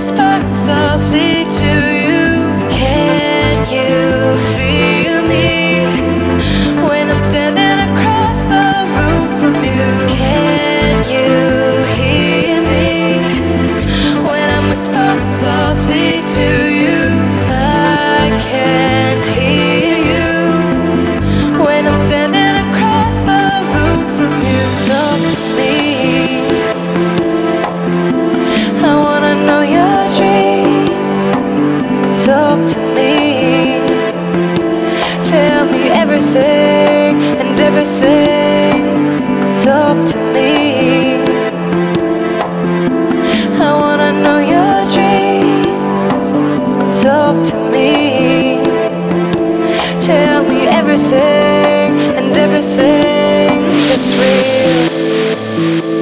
whisper softly to you. Can you feel me when I'm standing across the room from you? Can you hear me when I'm whispering softly to you? I can't hear you when I'm standing across the room from you. Talk to me, I wanna know your dreams. Talk to me, tell me everything and everything. Talk to me, I wanna know your dreams. Talk to me, tell me everything and everything that's real.